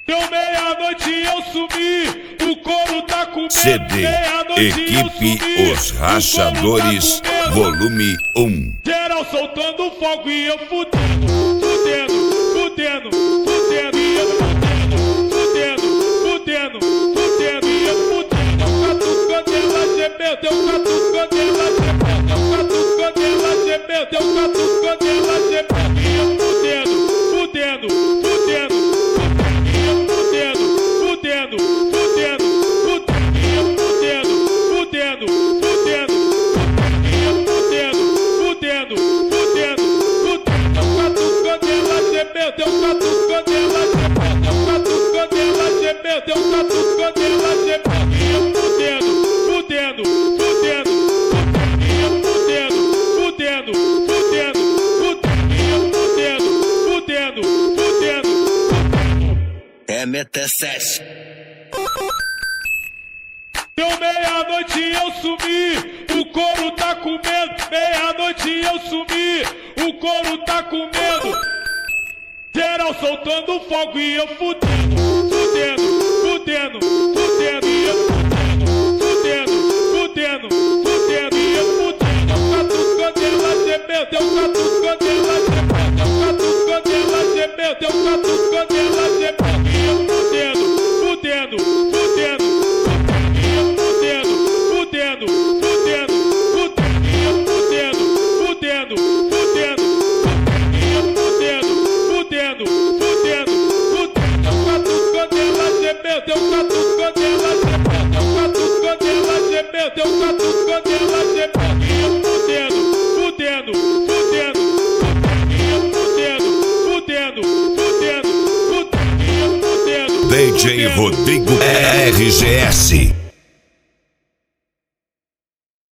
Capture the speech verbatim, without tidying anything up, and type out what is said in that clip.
Deu meia-noite eu sumi, o couro tá comendo. C D Equipe Os Rachadores, volume um. Geral soltando fogo e eu fudendo, fudendo, fudendo, fudendo e eu fudendo, fudendo, fudendo, fudendo e eu fudendo. Catucando ela gemeu, deu catucando ela gemeu, deu catucando ela gemeu, deu catucando ela gemeu e eu fudendo, fudendo, fudendo. Deu catucando ela gemeu, deu catucando ela gemeu, deu catucando ela gemeu e eu fudendo, fudendo, fudendo, e eu fudendo, fudendo, fudendo, e eu fudendo, fudendo, fudendo. É metersete. Deu meia-noite eu sumi, o couro tá comendo. Meia-noite eu sumi, o couro tá comendo. Geral soltando fogo e eu fudendo, fudendo, fudendo, fudendo e eu fudendo, fudendo, fudendo, fudendo e eu fudendo. Catucando ela gemeu, deu catucando ela gemeu, deu catucando ela gemeu, deu catucando ela gemeu e eu fudendo, fudendo, fudendo, e eu fudendo, fudendo, fudendo, fudendo e eu fudendo, fudendo, fudendo, e eu fudendo. Fudendo, fudendo, fudendo, catucando ela gemeu, deu catucando ela gemeu, deu catucando ela gemeu, deu catucando ela gemeu e eu fudendo, fudendo, fudendo, e eu fudendo, fudendo, fudendo, fudendo, e eu fudendo. D J Rodrigo R G S.